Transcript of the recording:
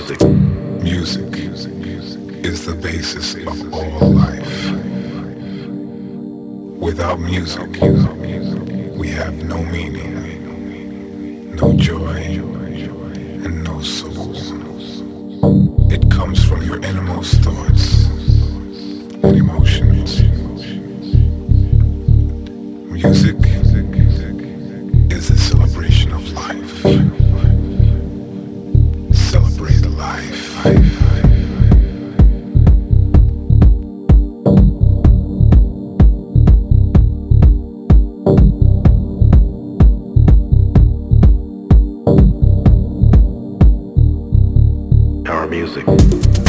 Music is the basis of all life. Without music, we have no meaning, no joy, and no soul. It comes from your innermost thoughts and emotions. Music is a celebration of life. Celebrate life. Our music.